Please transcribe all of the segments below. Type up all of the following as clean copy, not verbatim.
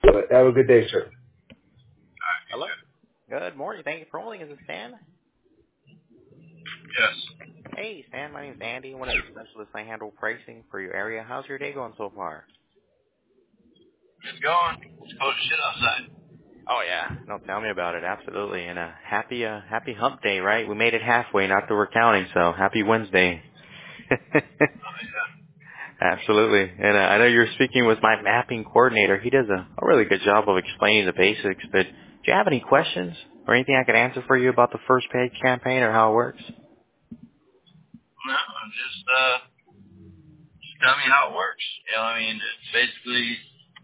But have a good day, sir. Hello. Good morning. Thank you for holding. Is it Stan? Yes. Hey, Stan. My name's Andy. One of the specialists. I handle pricing for your area. How's your day going so far? It's going. It's cold as shit outside. Oh yeah. No, tell me about it. Absolutely. And happy hump day, right? We made it halfway. Not that we're counting. So happy Wednesday. Oh, yeah. Absolutely. And I know you're speaking with my mapping coordinator. He does a really good job of explaining the basics. But do you have any questions or anything I could answer for you about the first page campaign or how it works? No, I'm just tell me how it works. You know, I mean, it's basically,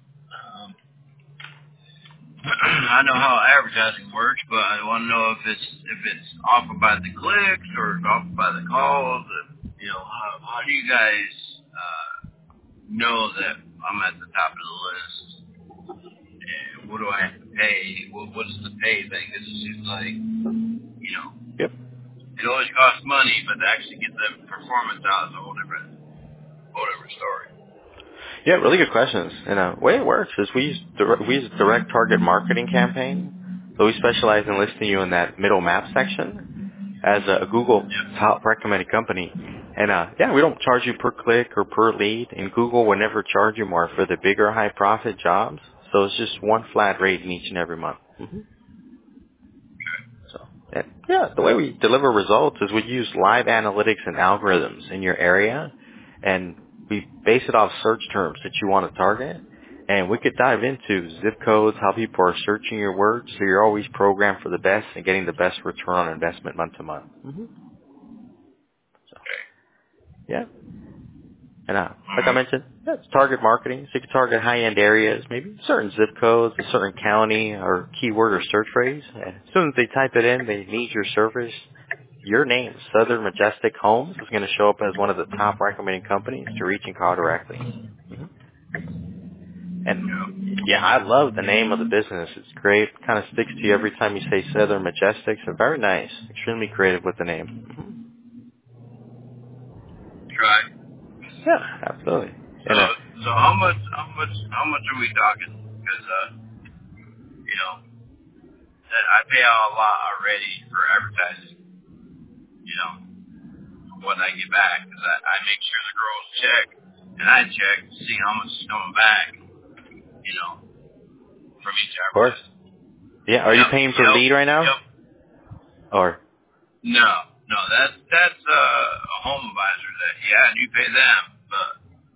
I know how advertising works, but I want to know if it's offered by the clicks or it's offered by the calls. You know, how do you guys know that I'm at the top of the list? And what do I have to pay? What is the pay thing? This is like, you know, Yep. it always costs money, but to actually get the performance out is a whole different story. Yeah, really good questions. And the way it works is we use direct target marketing campaign. So we specialize in listing you in that middle map section as a Google top recommended company. And yeah, we don't charge you per click or per lead, and Google will never charge you more for the bigger high profit jobs. So it's just one flat rate in each and every month. So yeah, the way we deliver results is we use live analytics and algorithms in your area, and we base it off search terms that you want to target. And we could dive into zip codes, how people are searching your words, so you're always programmed for the best and getting the best return on investment month to month. So, yeah. And like I mentioned, that's target marketing. So you can target high-end areas, maybe certain zip codes, a certain county, or keyword or search phrase. And as soon as they type it in, they need your service. Your name, Southern Majestic Homes, is going to show up as one of the top recommending companies to reach and call directly. And yeah, I love the name of the business. It's great. Kind of sticks to you every time you say Southern Majestic. So very nice. Extremely creative with the name. Right. Yeah, absolutely. So And so how much are we talking? Because you know, I pay out a lot already for advertising. You know, when I get back, because I make sure the girls check and I check to see how much is coming back. You know, from each of course. advertising. Yeah, are you paying per lead right now? Yep. Or No, that's a home advisor that and you pay them, but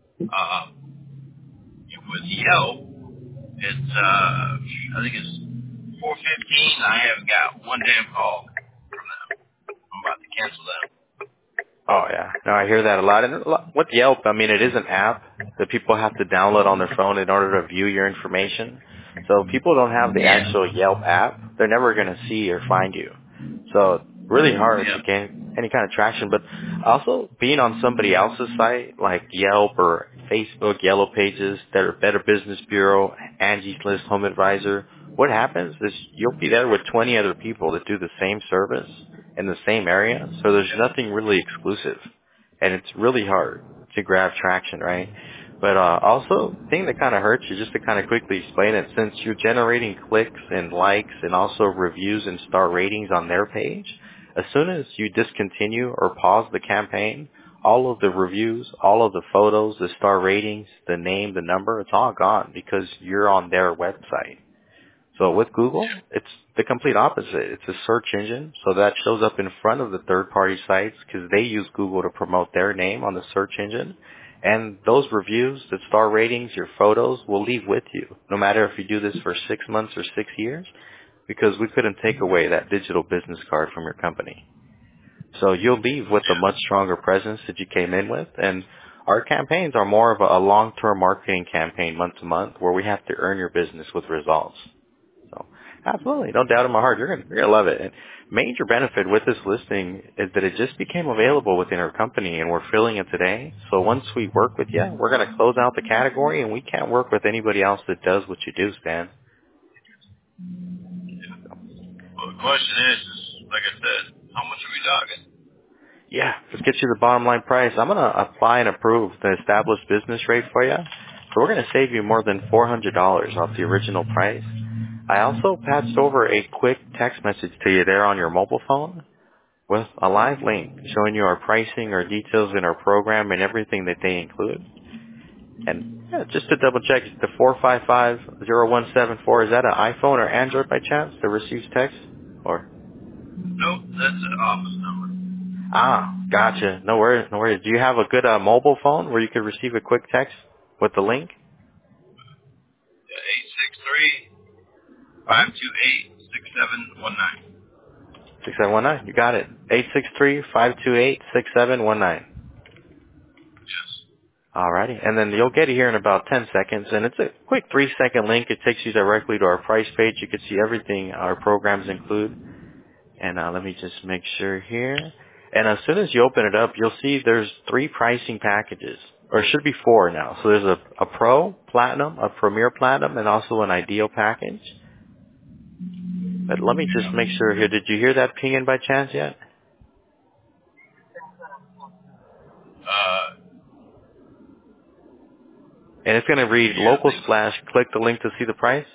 with Yelp, it's I think it's 4:15. I haven't got one damn call from them. I'm about to cancel them. oh yeah, no, I hear that a lot. And with Yelp, I mean, it is an app that people have to download on their phone in order to view your information. So if people don't have the actual Yelp app, they're never going to see or find you. So really hard to gain any kind of traction. But also being on somebody else's site like Yelp or Facebook, Yellow Pages, Better Business Bureau, Angie's List, Home Advisor, what happens is you'll be there with 20 other people that do the same service in the same area, so there's nothing really exclusive, and it's really hard to grab traction, right? But also, the thing that kind of hurts you, just to kind of quickly explain it, since you're generating clicks and likes and also reviews and star ratings on their page, as soon as you discontinue or pause the campaign, all of the reviews, all of the photos, the star ratings, the name, the number, it's all gone because you're on their website. So with Google, it's the complete opposite. It's a search engine, so that shows up in front of the third-party sites because they use Google to promote their name on the search engine. And those reviews, the star ratings, your photos will leave with you, no matter if you do this for 6 months or 6 years, because we couldn't take away that digital business card from your company. So you'll leave with a much stronger presence that you came in with. And our campaigns are more of a long-term marketing campaign month to month where we have to earn your business with results. So absolutely, no doubt in my heart, you're gonna love it. And major benefit with this listing is that it just became available within our company, and we're filling it today. So once we work with you, we're gonna close out the category, and we can't work with anybody else that does what you do, Stan. Well, the question is, like I said, how much are we talking? Yeah, just get you the bottom line price. I'm gonna apply and approve the established business rate for you. So we're going to save you more than $400 off the original price. I also patched over a quick text message to you there on your mobile phone with a live link showing you our pricing, our details in our program, and everything that they include. And yeah, just to double check, the 455-0174, is that an iPhone or Android by chance that receives text? Or? Nope, that's an office number. Ah, gotcha. No worries, no worries. Do you have a good mobile phone where you could receive a quick text with the link? 863-528-6719. 6719. You got it. 863-528-6719. Yes. Alrighty. And then you'll get it here in about 10 seconds. And it's a quick 3-second link. It takes you directly to our price page. You can see everything our programs include. And let me just make sure here. And as soon as you open it up, you'll see there's 3 pricing packages. Or it should be 4 now. So there's a Pro, Platinum, a Premier Platinum, and also an Ideal package. But let me just make sure here. Did you hear that ping in by chance yet? And it's going to read local splash. Click the link to see the price.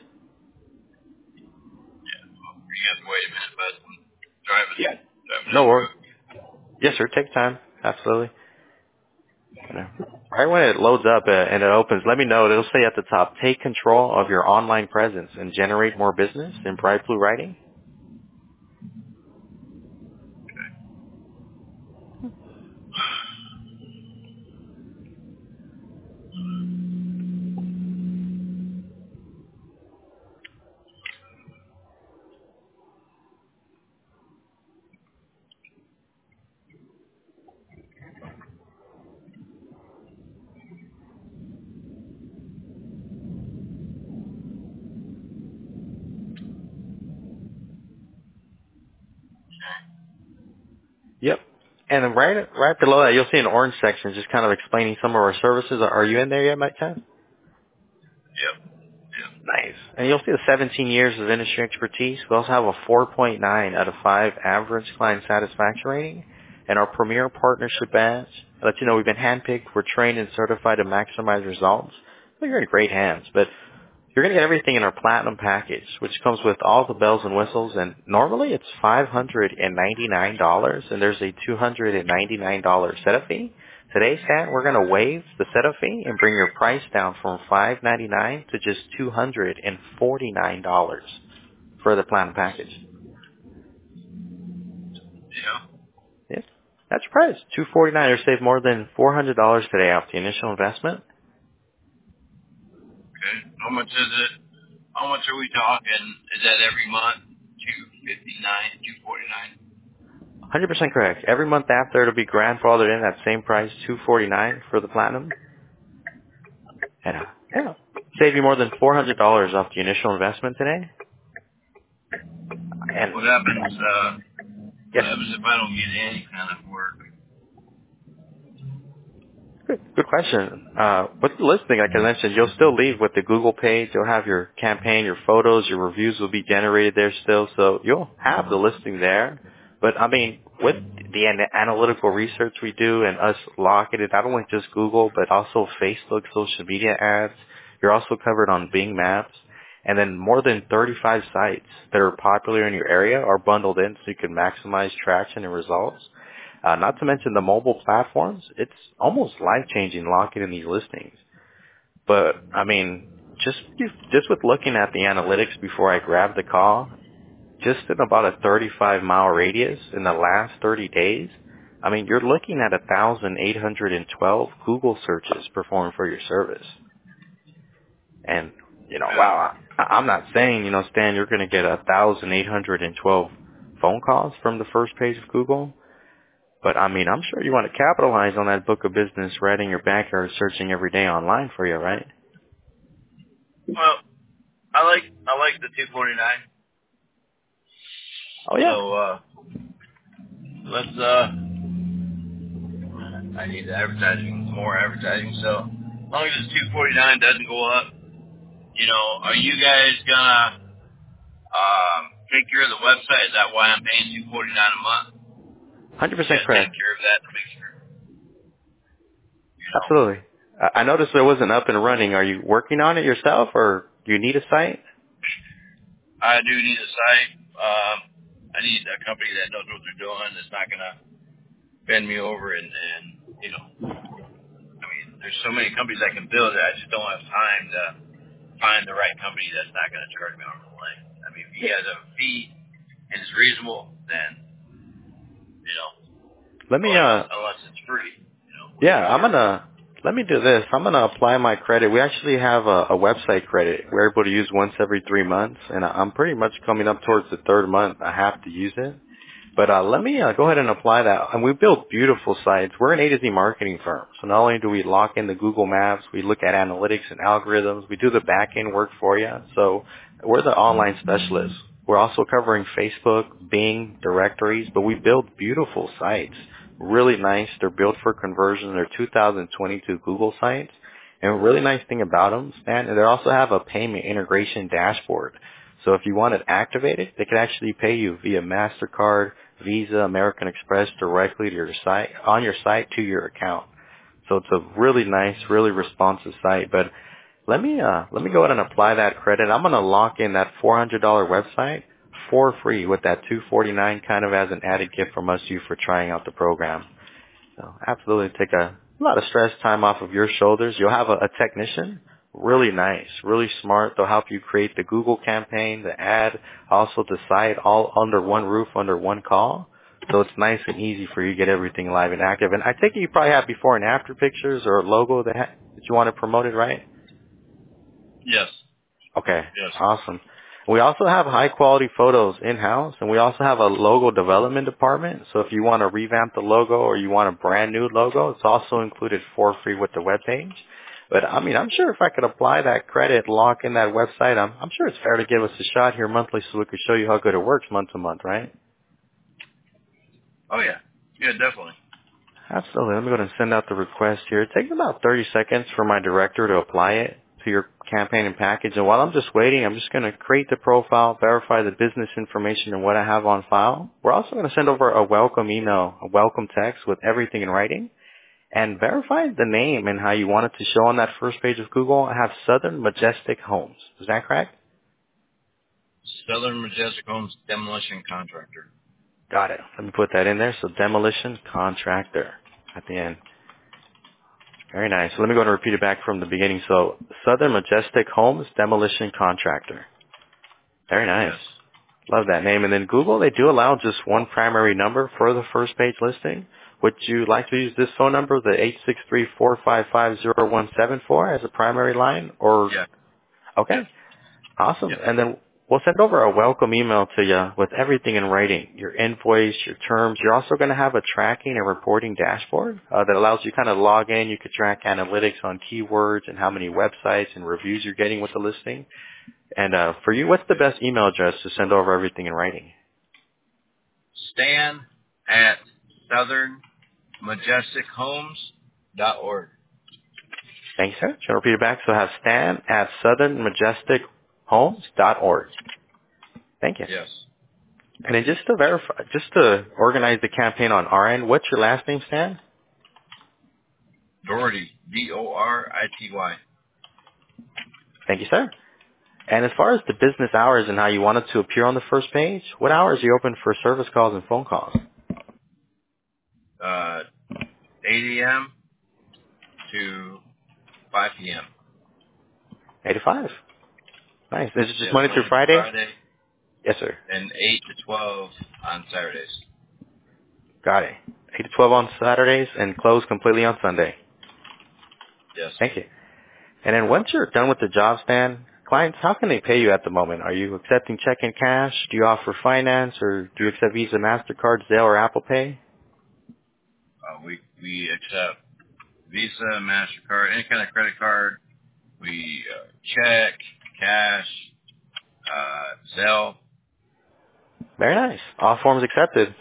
Yeah. Well, you have to wait a minute, but I'm driving. Yeah. Driving No down the worries. road. Yes, sir. Take time. Absolutely. Right when it loads up and it opens, let me know. It'll say at the top, take control of your online presence and generate more business in Bright Blue Writing. Yep. And then right below that, you'll see an orange section just kind of explaining some of our services. Are you in there yet, Mike? Yep. Yep. Nice. And you'll see the 17 years of industry expertise. We also have a 4.9 out of 5 average client satisfaction rating. And our premier partnership badge lets you know we've been handpicked, we're trained and certified to maximize results. So you're in great hands. But you're going to get everything in our Platinum package, which comes with all the bells and whistles. And normally it's $599, and there's a $299 setup fee. Today, Stan, we're going to waive the setup fee and bring your price down from $599 to just $249 for the Platinum package. Yeah. Yes, that's your price. $249. You'll save more than $400 today off the initial investment. Okay. How much is it? How much are we talking? Is that every month? $259, $249? 100% correct. Every month after, it'll be grandfathered in at same price, $249 for the Platinum. And yeah, save you more than $400 off the initial investment today. And What happens? yes, What happens if I don't get any kind of work? good question. With the listing, like I mentioned, you'll still leave with the Google page. You'll have your campaign, your photos, your reviews will be generated there still. So you'll have the listing there. But I mean, with the analytical research we do and us locking it, not only just Google, but also Facebook, social media ads. You're also covered on Bing Maps. And then more than 35 sites that are popular in your area are bundled in so you can maximize traction and results. Not to mention the mobile platforms. It's almost life-changing locking in these listings. But, I mean, just with looking at the analytics before I grabbed the call, just in about a 35-mile radius in the last 30 days, I mean, you're looking at 1,812 Google searches performed for your service. And, wow, I'm not saying, Stan, you're going to get 1,812 phone calls from the first page of Google. But, I mean, I'm sure you want to capitalize on that book of business right in your backyard searching every day online for you, right? Well, I like the 249. Oh, yeah. So, let's, I need more advertising. So, as long as this 249 doesn't go up, are you guys gonna, take care of the website? Is that why I'm paying $249 a month? 100% correct. Take care of that to make sure. Absolutely. I noticed it wasn't up and running. Are you working on it yourself, or do you need a site? I do need a site. I need a company that knows what they're doing. That's not going to bend me over and you know, I mean, there's so many companies that can build it. I just don't have time to find the right company that's not going to charge me arm's length. I mean, if you guys have a fee and it's reasonable, then, you know, Let me, unless it's free, you know. yeah, let me do this. I'm gonna apply my credit. We actually have a website credit we're able to use once every 3 months, and I'm pretty much coming up towards the third month. I have to use it. But let me go ahead and apply that. And we build beautiful sites. We're an A to Z marketing firm. So not only do we lock in the Google Maps, we look at analytics and algorithms. We do the back end work for you. So we're the online specialists. We're also covering Facebook, Bing, directories, but we build beautiful sites. Really nice. They're built for conversion. They're 2022 Google sites. And a really nice thing about them, man, they also have a payment integration dashboard. So if you want it activated, they can actually pay you via MasterCard, Visa, American Express directly to your site, on your site to your account. So it's a really nice, really responsive site. But let me go ahead and apply that credit. I'm going to lock in that $400 website for free with that $249 kind of as an added gift from us to you for trying out the program. So absolutely take a lot of stress time off of your shoulders. You'll have a technician, really nice, really smart. They'll help you create the Google campaign, the ad, also the site, all under one roof, under one call. So it's nice and easy for you to get everything live and active. And I think you probably have before and after pictures or a logo that you want to promote it, right? Yes. Okay. Yes. Awesome. We also have high quality photos in-house, and we also have a logo development department. So if you want to revamp the logo or you want a brand new logo, it's also included for free with the webpage. But I mean, I'm sure if I could apply that credit, lock in that website, I'm sure it's fair to give us a shot here monthly so we could show you how good it works month to month, right? Oh, yeah. Yeah, definitely. Absolutely. Let me go ahead and send out the request here. It takes about 30 seconds for my director to apply it to your campaign and package. And while I'm just waiting, I'm just going to create the profile, verify the business information and what I have on file. We're also going to send over a welcome email, a welcome text with everything in writing, and verify the name and how you want it to show on that first page of Google. I have Southern Majestic Homes. Is that correct? Southern Majestic Homes Demolition Contractor. Got it. Let me put that in there. So demolition contractor at the end. Very nice. So let me go and repeat it back from the beginning. So Southern Majestic Homes Demolition Contractor. Very nice. Yes. Love that name. And then Google, they do allow just one primary number for the first page listing. Would you like to use this phone number, the 863-455-0174 as a primary line? Or Yeah. okay. Yes. Awesome. Yes. And then we'll send over a welcome email to you with everything in writing, your invoice, your terms. You're also going to have a tracking and reporting dashboard that allows you kind of log in. You could track analytics on keywords and how many websites and reviews you're getting with the listing. And for you, what's the best email address to send over everything in writing? Stan at southernmajestichomes.org. Thanks, sir. Should I repeat it back? So I have Stan at southernmajestichomes.org. Thank you. Yes. And then just to verify, just to organize the campaign on our end, what's your last name, Stan? Doherty. Dority. Thank you, sir. And as far as the business hours and how you want it to appear on the first page, what hours are you open for service calls and phone calls? 8 a.m. to 5 p.m. 8 to 5. Nice. Is it just Yes, Monday through Friday? Yes, sir. And 8 to 12 on Saturdays. Got it. 8 to 12 on Saturdays and close completely on Sunday. Yes. Thank you. And then once you're done with the job, Stan, clients, how can they pay you at the moment? Are you accepting check and cash? Do you offer finance, or do you accept Visa, MasterCard, Zelle, or Apple Pay? We accept Visa, MasterCard, any kind of credit card. We check, cash, Zelle. Very nice. All forms accepted.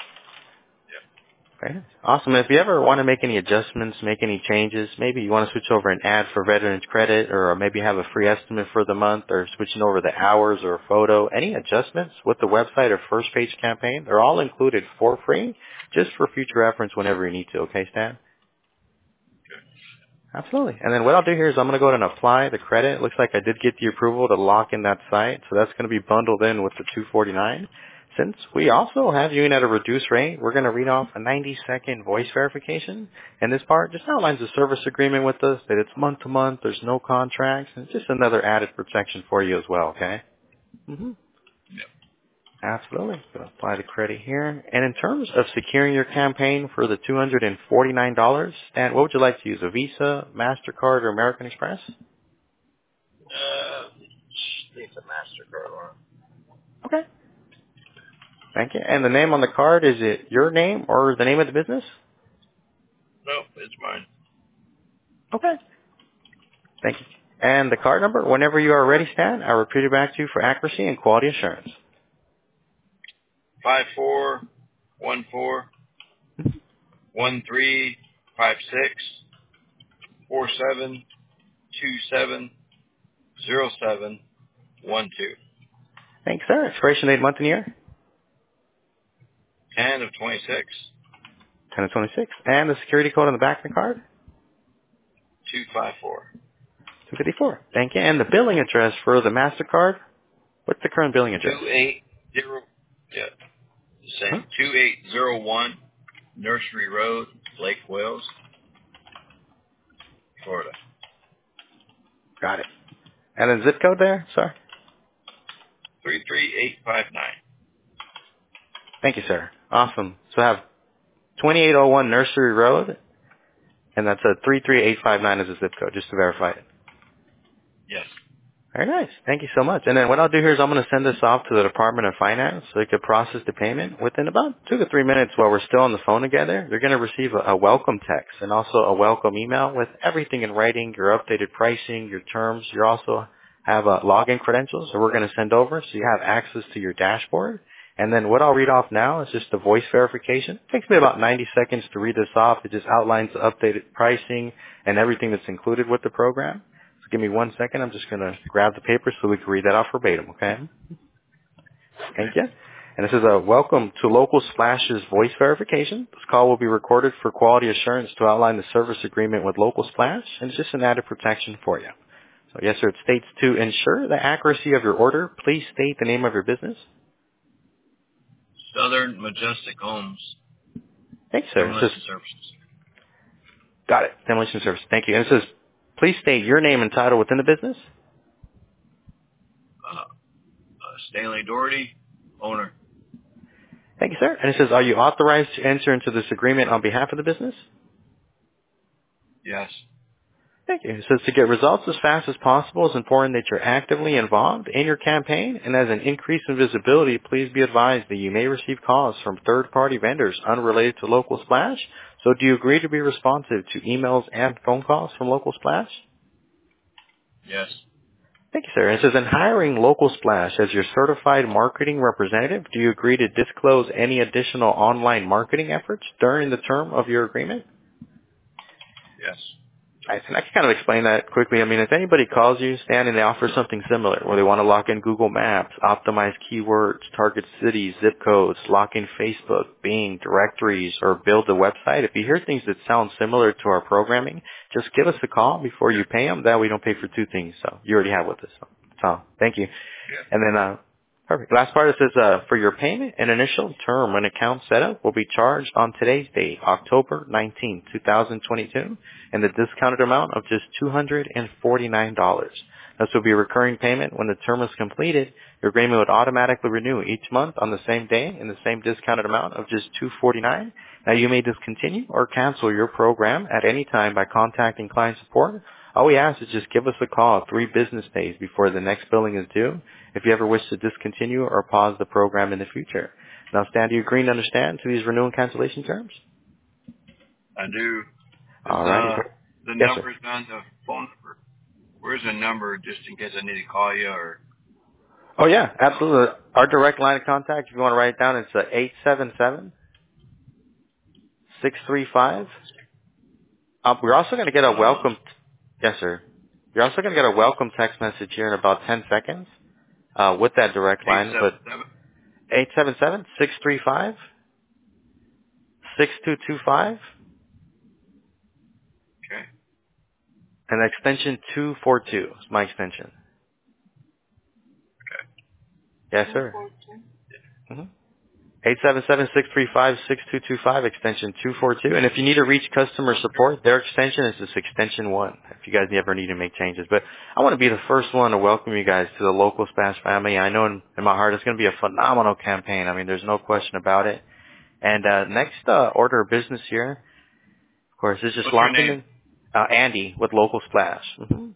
Very nice. Awesome. If you ever want to make any adjustments, make any changes, maybe you want to switch over an ad for Veterans Credit, or maybe have a free estimate for the month, or switching over the hours or a photo, any adjustments with the website or first page campaign, they're all included for free, just for future reference whenever you need to. Okay, Stan? Absolutely. And then what I'll do here is I'm going to go ahead and apply the credit. It looks like I did get the approval to lock in that site, so that's going to be bundled in with the 249. Since we also have you in at a reduced rate, we're going to read off a 90-second voice verification. And this part just outlines the service agreement with us, that it's month to month, there's no contracts, and it's just another added protection for you as well, okay? Mm-hmm. Yep. Absolutely. Going to apply the credit here. And in terms of securing your campaign for the $249, Stan, what would you like to use, a Visa, MasterCard, or American Express? It's a MasterCard one. Okay. Thank you. And the name on the card, is it your name or the name of the business? Nope, it's mine. Okay. Thank you. And the card number, whenever you are ready, Stan, I'll repeat it back to you for accuracy and quality assurance. 5414135647270712. Thanks, sir. Expiration date, month and year? 10 of 26. 10 of 26. And the security code on the back of the card? 254. 254. Thank you. And the billing address for the MasterCard? What's the current billing address? 280. Yeah. The same. 2801 Nursery Road, Lake Wales, Florida. Got it. And then zip code there? Sorry. 33859. Thank you, sir. Awesome. So I have 2801 Nursery Road, and that's a 33859 as a zip code, just to verify it. Yes. Very nice. Thank you so much. And then what I'll do here is I'm going to send this off to the Department of Finance so they could process the payment within about 2 to 3 minutes while we're still on the phone together. You're going to receive a welcome text and also a welcome email with everything in writing, your updated pricing, your terms. You also have login credentials that we're going to send over so you have access to your dashboard. And then what I'll read off now is just the voice verification. It takes me about 90 seconds to read this off. It just outlines the updated pricing and everything that's included with the program. So give me 1 second. I'm just going to grab the paper so we can read that off verbatim, okay? Thank you. And this is a welcome to Local Splash's voice verification. This call will be recorded for quality assurance to outline the service agreement with Local Splash, and it's just an added protection for you. So yes, sir, it states to ensure the accuracy of your order, please state the name of your business. Southern Majestic Homes. Thanks, sir. Demolition Services. Got it. Demolition Service. Thank you. And it says, please state your name and title within the business. Stanley Doherty, owner. Thank you, sir. And it says, are you authorized to enter into this agreement on behalf of the business? Yes. Thank you. It says to get results as fast as possible, it's important that you're actively involved in your campaign, and as an increase in visibility, please be advised that you may receive calls from third-party vendors unrelated to Local Splash. So do you agree to be responsive to emails and phone calls from Local Splash? Yes. Thank you, sir. It says, in hiring Local Splash as your certified marketing representative, do you agree to disclose any additional online marketing efforts during the term of your agreement? Yes. I can kind of explain that quickly. I mean, if anybody calls you, Stan, and they offer something similar, where they want to lock in Google Maps, optimize keywords, target cities, zip codes, lock in Facebook, Bing, directories, or build a website, if you hear things that sound similar to our programming, just give us a call before you pay them. That way you don't pay for two things. So you already have with us. So thank you. Yeah. And then, perfect. Last part, it says, for your payment, an initial term when account setup will be charged on today's date, October 19, 2022, and the discounted amount of just $249. This will be a recurring payment. When the term is completed, your agreement would automatically renew each month on the same day in the same discounted amount of just $249. Now, you may discontinue or cancel your program at any time by contacting client support. All we ask is just give us a call 3 business days before the next billing is due if you ever wish to discontinue or pause the program in the future. Now, Stan, do you agree and understand to these renewal and cancellation terms? I do. All right. The Yes, number's on the phone number. Where's the number just in case I need to call you or? Oh, yeah, absolutely. Our direct line of contact, if you want to write it down, it's 877-635. We're also going to get a welcome. Yes, sir. You're also going to get a welcome text message here in about 10 seconds with that direct line. 877-635-6225. Okay. And extension 242 is my extension. Okay. Yes, sir. 877-635-6225, extension 242. And if you need to reach customer support, their extension is this extension 1, if you guys ever need to make changes. But I want to be the first one to welcome you guys to the local Splash family. I know in my heart it's going to be a phenomenal campaign. I mean, there's no question about it. And next order of business here, of course, is just What's your locking name? in. Andy with Local Splash. Mm-hmm.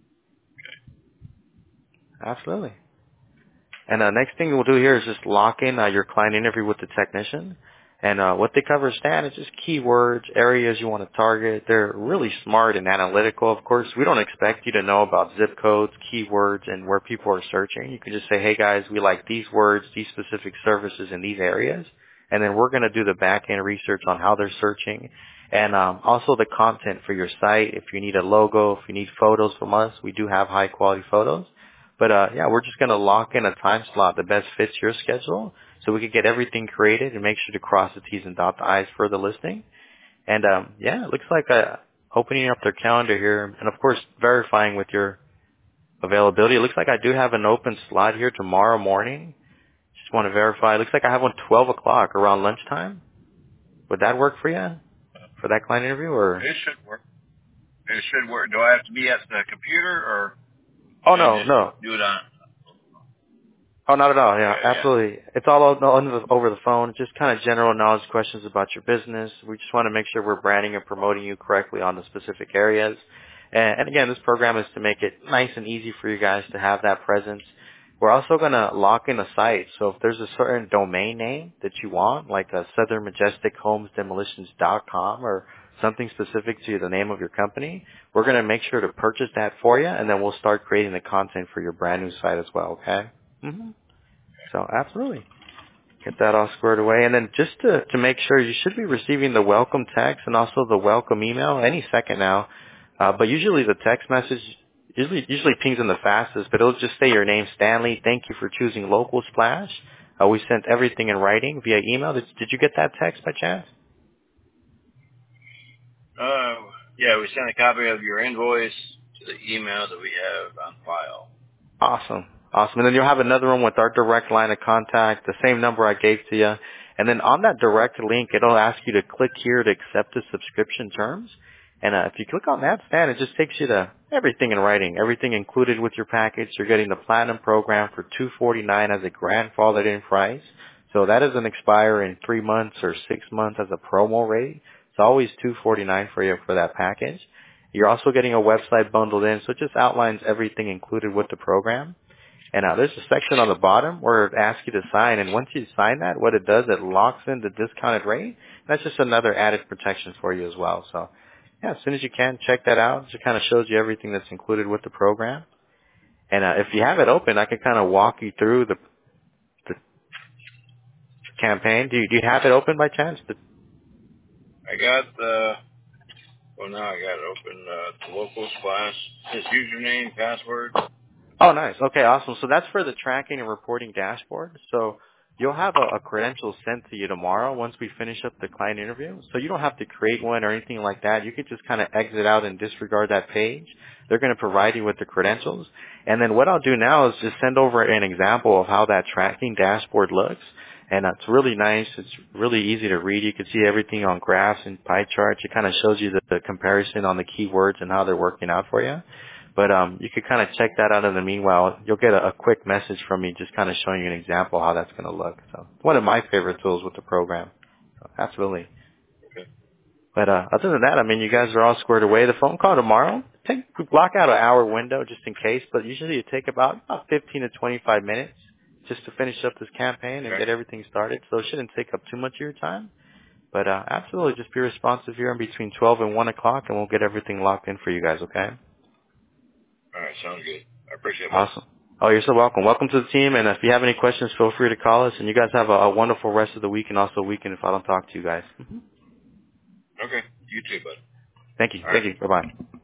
Absolutely. And next thing we'll do here is just lock in your client interview with the technician. And what they cover, Stan, is just keywords, areas you want to target. They're really smart and analytical. Of course, we don't expect you to know about zip codes, keywords, and where people are searching. You can just say, hey, guys, we like these words, these specific services in these areas. And then we're going to do the back-end research on how they're searching. And also the content for your site. If you need a logo, if you need photos from us, we do have high-quality photos. But yeah, we're just going to lock in a time slot that best fits your schedule so we can get everything created and make sure to cross the T's and dot the I's for the listing. And yeah, it looks like opening up their calendar here and, of course, verifying with your availability. It looks like I do have an open slot here tomorrow morning. Just want to verify. It looks like I have one 12 o'clock around lunchtime. Would that work for you for that client interview? Or It should work. It should work. Do I have to be at the computer or? Oh, no. Do it on. Oh, not at all. Yeah, Yeah. absolutely. It's all over the phone. Just kind of general knowledge questions about your business. We just want to make sure we're branding and promoting you correctly on the specific areas. And again, this program is to make it nice and easy for you guys to have that presence. We're also going to lock in a site. So if there's a certain domain name that you want, like a southernmajestichomesdemolitions.com or something specific to the name of your company, we're going to make sure to purchase that for you, and then we'll start creating the content for your brand new site as well, okay? Mm-hmm. So absolutely. Get that all squared away. And then just to make sure, you should be receiving the welcome text and also the welcome email any second now. But usually the text message usually pings in the fastest, but it'll just say your name, Stanley. Thank you for choosing Local Splash. We sent everything in writing via email. Did you get that text by chance? Yeah, we sent a copy of your invoice to the email that we have on file. Awesome. And then you'll have another one with our direct line of contact, the same number I gave to you. And then on that direct link, it'll ask you to click here to accept the subscription terms. And if you click on that, Stan, it just takes you to everything in writing, everything included with your package. You're getting the Platinum program for $249 as a grandfathered in price. So that doesn't expire in 3 months or 6 months as a promo rate. It's always $249 for you for that package. You're also getting a website bundled in, so it just outlines everything included with the program. And there's a section on the bottom where it asks you to sign, and once you sign that, what it does, it locks in the discounted rate. That's just another added protection for you as well. So, yeah, as soon as you can, check that out. It just kind of shows you everything that's included with the program. And if you have it open, I can kind of walk you through the campaign. Do you have it open by chance? I got now I got it open. The Local Splash. His username, password. Oh, nice. Okay, awesome. So that's for the tracking and reporting dashboard. So you'll have a credential sent to you tomorrow once we finish up the client interview. So you don't have to create one or anything like that. You could just kind of exit out and disregard that page. They're going to provide you with the credentials. And then what I'll do now is just send over an example of how that tracking dashboard looks. And it's really nice. It's really easy to read. You can see everything on graphs and pie charts. It kind of shows you the comparison on the keywords and how they're working out for you. But you could kind of check that out in the meanwhile. You'll get a quick message from me just kind of showing you an example of how that's going to look. So one of my favorite tools with the program. So, absolutely. Okay. But other than that, I mean, you guys are all squared away. The phone call tomorrow, block out an hour window just in case, but usually it take about 15 to 25 minutes just to finish up this campaign and get everything started. So it shouldn't take up too much of your time. But absolutely, just be responsive here in between 12 and 1 o'clock, and we'll get everything locked in for you guys, okay? All right, sounds good. I appreciate it. Awesome. Oh, you're so welcome. Welcome to the team, and if you have any questions, feel free to call us, and you guys have a wonderful rest of the week and also weekend if I don't talk to you guys. Okay. You too, bud. Thank you. All Thank right. you. Bye-bye.